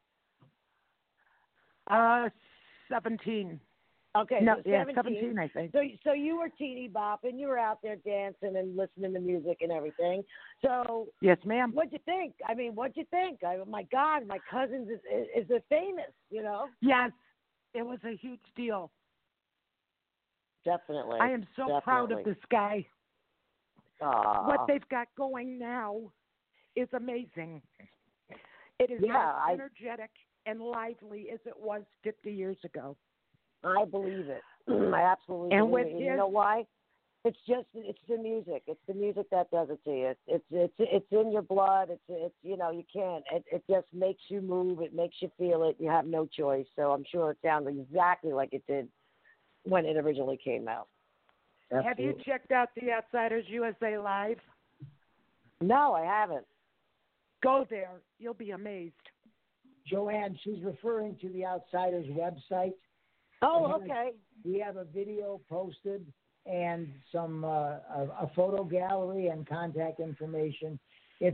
17. Okay, no, so 17, I think. So you were teeny bop, and you were out there dancing and listening to music and everything. So yes, ma'am. What'd you think? I mean, what'd you think? My God, my cousin is famous, Yes, it was a huge deal. Definitely. I am so proud of this guy. What they've got going now is amazing. It is as energetic and lively as it was 50 years ago. I believe it. I absolutely believe it. You know why? It's the music. It's the music that does it to you. It's in your blood. It's you know, you can't. It just makes you move. It makes you feel it. You have no choice. So I'm sure it sounds exactly like it did when it originally came out. Absolutely. Have you checked out the Outsiders USA Live? No, I haven't. Go there. You'll be amazed. Joanne, she's referring to the Outsiders website. Oh, okay. We have a video posted and some a photo gallery and contact information. It's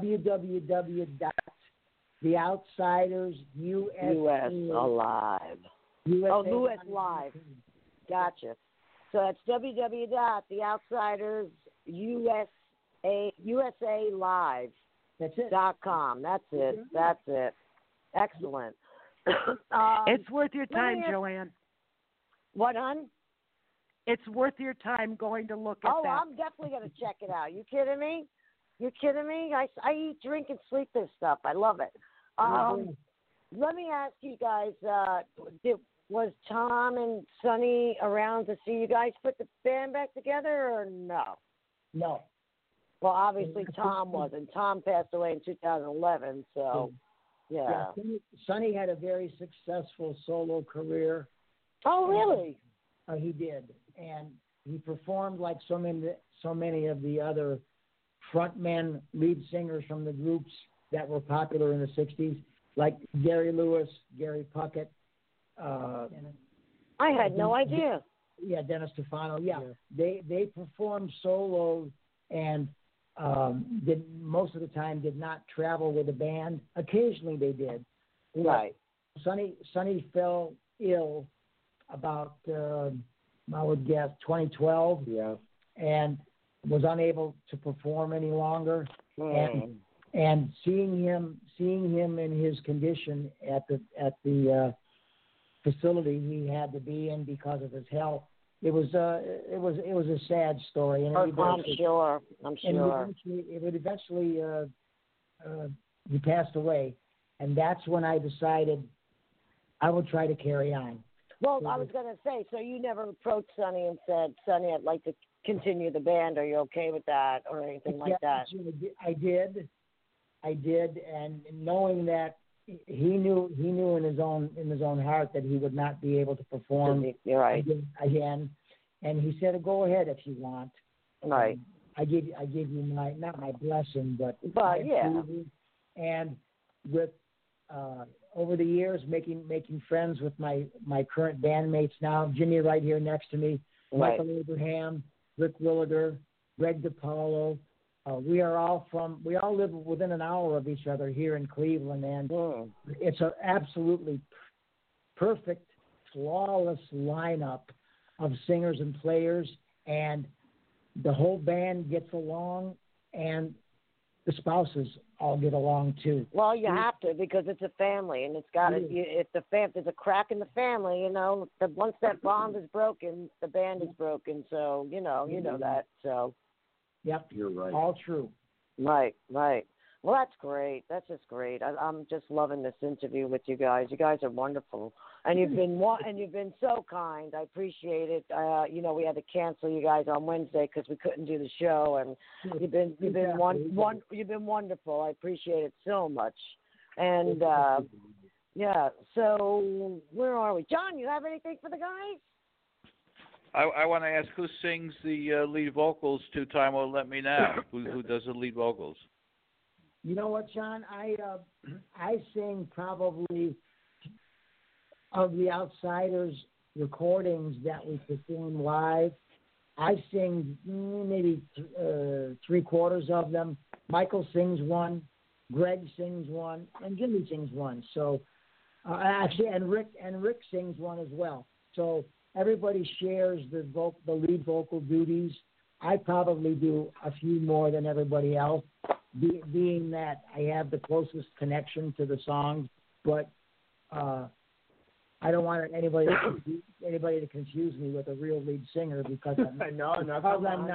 www.theoutsidersusa.live. US Live. Gotcha. So that's www.theoutsidersusa.live. That's it. .com. That's it. That's it. Excellent. It's worth your time, Joanne. What, hon? It's worth your time going to look at that. Oh, I'm definitely going to check it out. You kidding me? You kidding me? I eat, drink, and sleep this stuff. I love it. Let me ask you guys, was Tom and Sonny around to see you guys put the band back together or no? No. Well, obviously Tom wasn't. Tom passed away in 2011, so yeah. Sonny had a very successful solo career. Oh, really? He did, and he performed like so many of the other frontmen, lead singers from the groups that were popular in the '60s, like Gary Lewis, Gary Puckett. I had no idea. Yeah, Dennis Stefano. Yeah. They performed solo and did most of the time did not travel with a band. Occasionally they did. Right. Sonny fell ill about I would guess 2012. Yeah. And was unable to perform any longer. And seeing him in his condition at the facility he had to be in because of his health, it was a sad story. And I'm sure. And eventually he passed away, and that's when I decided I would try to carry on. Well, I was going to say, so you never approached Sonny and said, Sonny, I'd like to continue the band. Are you okay with that or anything like that? I did, and knowing that he knew in his own heart that he would not be able to perform again, and he said, "Go ahead if you want." Right. I give you not my blessing, but yeah. Approval. And with over the years, making friends with my current bandmates now, Jimmy right here next to me, Michael Abraham, Rick Williger, Greg DePaulo. We all live within an hour of each other here in Cleveland, and it's an absolutely perfect, flawless lineup of singers and players, and the whole band gets along, and the spouses all get along too. Well, you have to, because it's a family, and it's got to. If there's a crack in the family, once that bond is broken, the band is broken. So you know that. So. Yep, you're right. All true. Right. Well, that's great. That's just great. I'm just loving this interview with you guys. You guys are wonderful, and you've been so kind. I appreciate it. We had to cancel you guys on Wednesday because we couldn't do the show, and you've been wonderful. I appreciate it so much. And yeah. So where are we, John? You have anything for the guys? I want to ask who sings the lead vocals to Time Won't Let Me Now? Who does the lead vocals? You know what, John? I sing probably of the Outsiders recordings that we perform live. I sing maybe 3/4 of them. Michael sings one, Greg sings one, and Jimmy sings one. So actually, and Rick sings one as well. So everybody shares the lead vocal duties. I probably do a few more than everybody else, being that I have the closest connection to the songs. But I don't want anybody to confuse me with a real lead singer because I'm no, come on.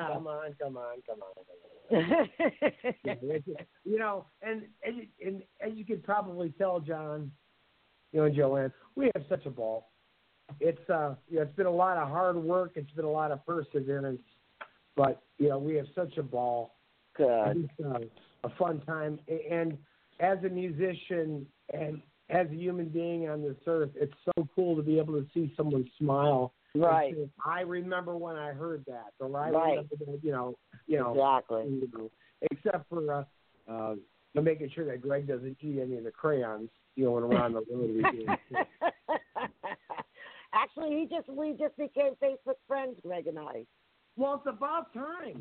And as you could probably tell, John, Joanne, we have such a ball. It's it's been a lot of hard work. It's been a lot of perseverance, But we have such a ball. Good. It's a fun time, and as a musician and as a human being on this earth, it's so cool to be able to see someone smile. Right. Say, I remember when I heard that, or I right. remember that, Exactly. Except for making sure that Greg doesn't eat any of the crayons, when we're on the road. Actually, we just became Facebook friends, Greg and I. Well, it's about time.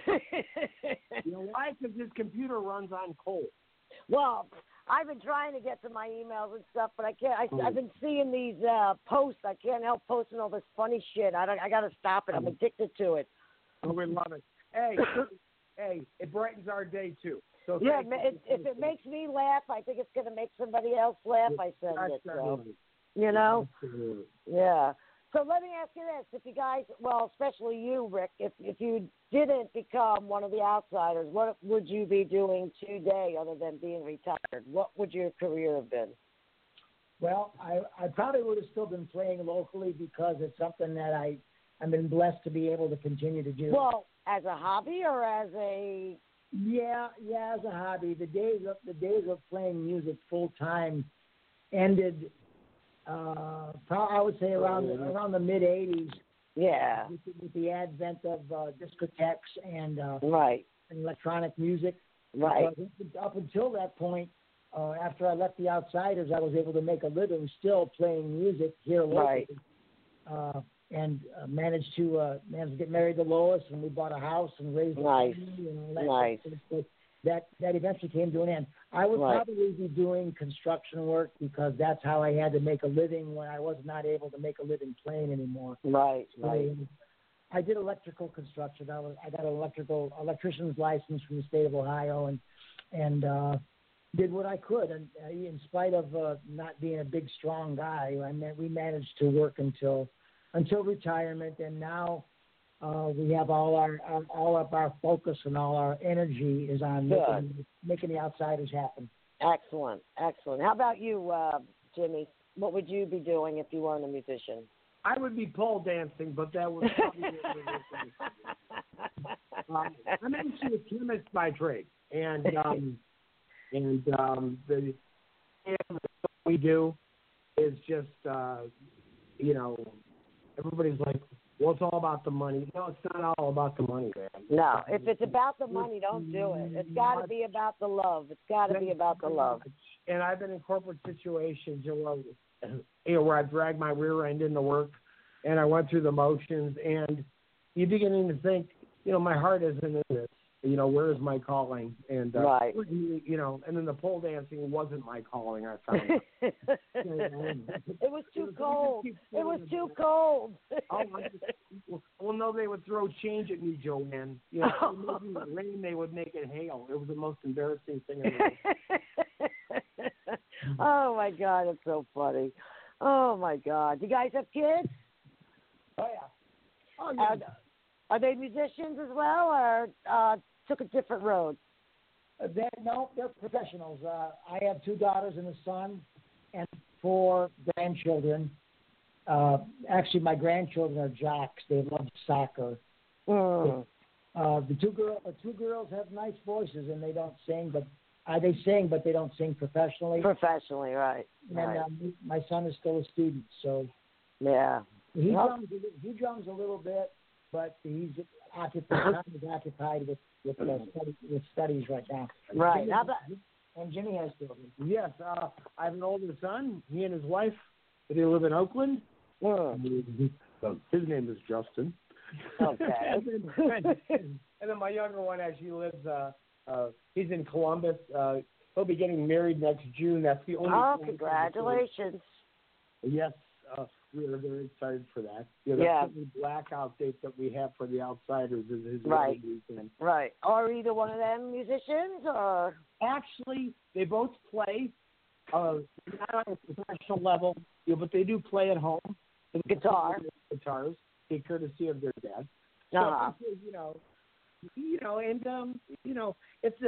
Why? Because his computer runs on coal. Well, I've been trying to get to my emails and stuff, but I can't. I've been seeing these posts. I can't help posting all this funny shit. I got to stop it. I'm addicted to it. Oh, we love it. Hey, it brightens our day too. So yeah, if it makes me laugh, I think it's going to make somebody else laugh. I send it. So, Absolutely. Yeah. So let me ask you this: if you guys, well, especially you, Rick, if you didn't become one of the outsiders, what would you be doing today other than being retired? What would your career have been? Well, I probably would have still been playing locally because it's something that I've been blessed to be able to continue to do. Well, as a hobby or as a yeah, as a hobby. The days of playing music full time ended. I would say around the mid '80s. Yeah. With the advent of discotheques and right. and electronic music. Right. Up until that point, after I left the Outsiders, I was able to make a living still playing music here locally. Right. And managed to get married to Lois, and we bought a house and raised a family. And nice. That eventually came to an end. I would probably be doing construction work because that's how I had to make a living when I was not able to make a living playing anymore. Right. So I did electrical construction. I got an electrician's license from the state of Ohio, and did what I could. And in spite of not being a big, strong guy, we managed to work until retirement, and now we have all of our focus and all our energy is on making the Outsiders happen. Excellent. How about you, Jimmy? What would you be doing if you weren't a musician? I would be pole dancing, but that would probably I'm actually a chemist by trade, and the we do is just everybody's like, well, it's all about the money. No, it's not all about the money, man. No, if it's about the money, don't do it. It's got to be about the love. It's got to be about the love. And I've been in corporate situations where I've dragged my rear end into work, and I went through the motions, and you're beginning to think, my heart isn't in this. Where is my calling? And right. And then the pole dancing wasn't my calling. I found it was too cold. It was too cold. Well, no, they would throw change at me, Joanne. Rain, they would make it hail. It was the most embarrassing thing ever. Oh my God, it's so funny. Oh my God, you guys have kids? Oh yeah. Oh yeah. Are they musicians as well, or took a different road? They're professionals. I have 2 daughters and a son, and 4 grandchildren. Actually, my grandchildren are jocks. They love soccer. The two girls have nice voices, and they don't sing, but they sing, but they don't sing professionally. Professionally, right. And my son is still a student, so yeah, he drums a little bit. But he's occupied with studies right now. Right. And Jimmy has children. Yes. I have an older son. He and his wife, they live in Oakland. His name is Justin. Okay. and then my younger one actually lives, he's in Columbus. He'll be getting married next June. That's the only congratulations. Yes. We are very excited for that. The blackout date that we have for the Outsiders is his weekend. Right. Are either one of them musicians, or? Actually, they both play, not on a professional level, but they do play at home. Guitars, the courtesy of their dad. Uh-huh. So, it's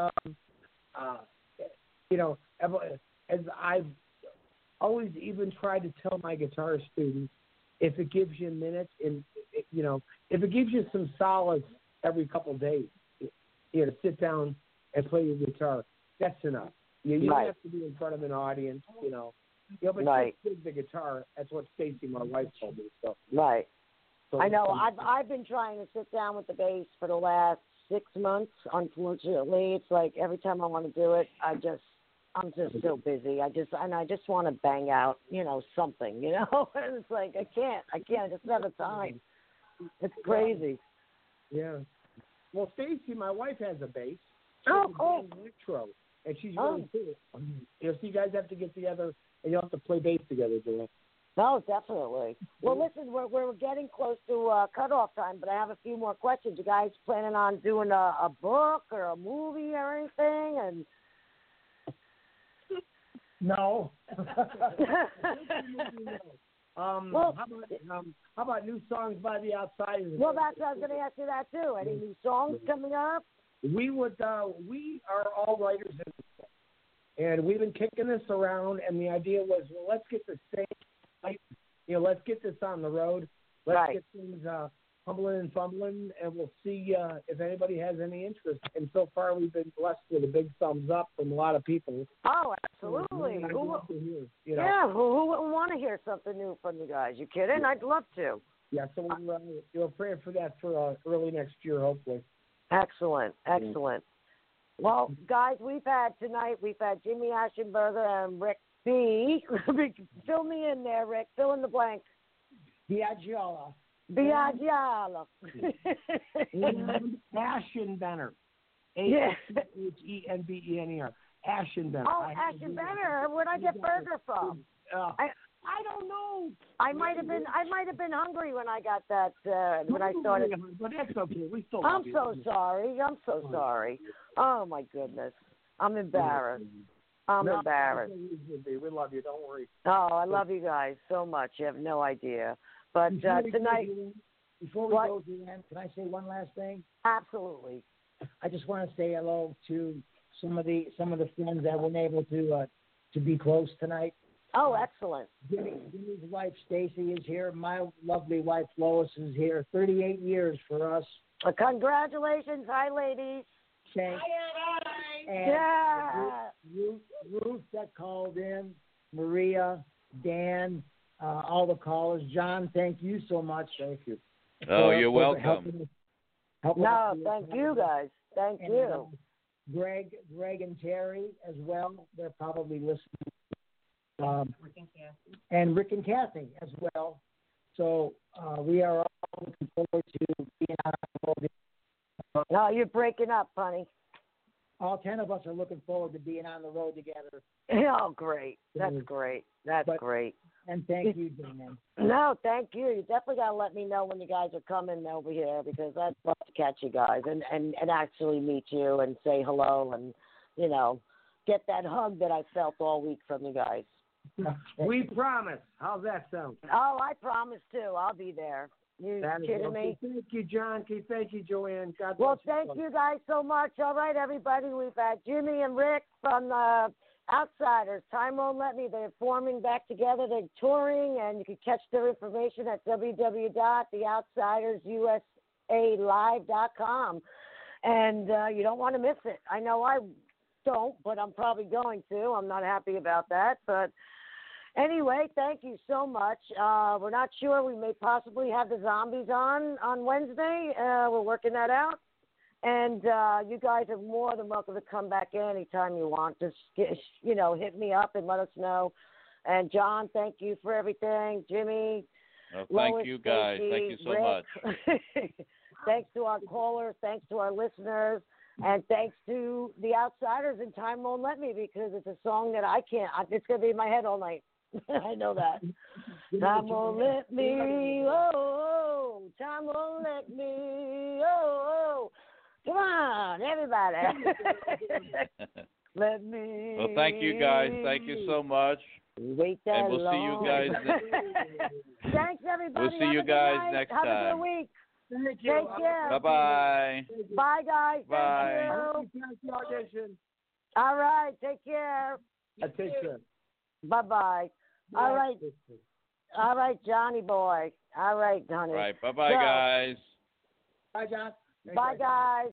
as I've always even tried to tell my guitar students, if it gives you a minute, and if it gives you some solace every couple of days. You know, sit down and play your guitar. That's enough. You don't have to be in front of an audience, you know. But just play the guitar. That's what Stacy, my wife, told me. So. Right. So I know. I've been trying to sit down with the bass for the last 6 months. Unfortunately, it's like every time I want to do it, I'm just so busy. I just want to bang out, you know, something, you know. And it's like I can't. I just don't have the time. It's crazy. Yeah. Well, Stacy, my wife has a bass. Oh, cool. Electro, and she's really cool. You know, so you guys have to get together, and you'll have to play bass together, Joanne. No, definitely. Well, listen, we're getting close to cutoff time, but I have a few more questions. You guys planning on doing a book or a movie or anything? And no. How about new songs by the Outsiders? Well, I was going to ask you that too. Any new songs coming up? We are all writers in this, and we've been kicking this around. And the idea was, well, let's get this thing, let's get this on the road. Let's get things humbling and fumbling, and we'll see if anybody has any interest. And so far, we've been blessed with a big thumbs up from a lot of people. Oh, absolutely. Who wouldn't want to hear something new from you guys? You kidding? I'd love to. Yeah, so we're praying for that for early next year, hopefully. Excellent. Well, guys, we've had Jimmy Ashenberger and Rick B. Fill me in there, Rick. Fill in the blank. Biagiola. Ashenbenner. Ashenbenner. Ashenbenner. Oh, Ashenbenner. Where'd I get burger from? I don't know. I might have been hungry when I got that when I started. But that's okay. We still. I'm so sorry. Oh my goodness. I'm embarrassed. Embarrassed. We love you. Don't worry. Oh, I love you guys so much. You have no idea. But tonight, before we go to the end, can I say one last thing? Absolutely. I just want to say hello to some of the friends that weren't able to be close tonight. Oh, excellent. Jimmy's wife, Stacy, is here. My lovely wife, Lois, is here. 38 years for us. Congratulations. Hi, ladies. Thanks. Ruth that called in, Maria, Dan, all the callers. John, thank you so much. Thank you. Oh, you're welcome. Thank you, guys. Thank you. Greg and Terry as well. They're probably listening. Rick and Kathy as well. So we are all looking forward to being on the road. No, you're breaking up, honey. All 10 of us are looking forward to being on the road together. Oh, great. That's great. Great. And thank you, Dan. No, thank you. You definitely got to let me know when you guys are coming over here because I'd love to catch you guys and actually meet you and say hello and, get that hug that I felt all week from you guys. We promise. How's that sound? Oh, I promise too. I'll be there. You kidding me? Thank you, John. Thank you, Joanne. God bless well, thank you guys so much. All right, everybody. We've had Jimmy and Rick from the Outsiders. Time Won't Let Me. They're forming back together. They're touring, and you can catch their information at www.theoutsidersusalive.com. And you don't want to miss it. I know I don't, but I'm probably going to. I'm not happy about that, but anyway, thank you so much. We're not sure. We may possibly have the Zombies on Wednesday. We're working that out. And you guys are more than welcome to come back anytime you want. Just, hit me up and let us know. And John, thank you for everything. Jimmy, thank Lois, you, guys. Stacey, thank you so Rick. much. Thanks to our callers. Thanks to our listeners. And thanks to the Outsiders and Time Won't Let Me because it's a song that I can't. It's going to be in my head all night. I know that. Time won't let me, oh, time won't let me, oh. Come on, everybody. Let me. Well, thank you, guys. Thank you so much. Wait that and we'll long. see you guys. Thanks, everybody. We'll see you guys next time. Have a good week. Take care. Bye-bye. Bye, guys. Bye. Thank you. All right. Take care. Take care. Bye-bye. All right. All right, Johnny boy. All right, honey. All right. Bye-bye, guys. Bye, John. Bye, guys.